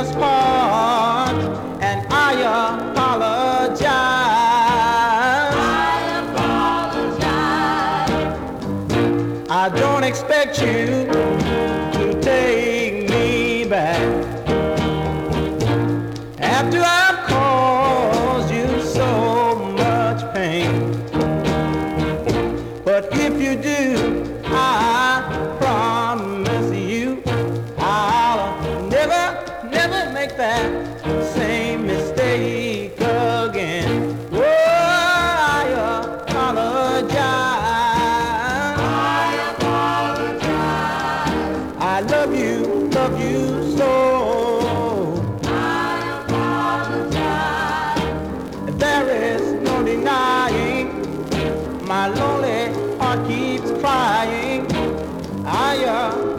us part, and I apologize. I don't expect you to take me back after I've caused you so much pain. But if you do, I promise you I'll never, never make that same mistake again. Oh, I apologize. I love you so. There is no denying my lonely heart keeps crying. I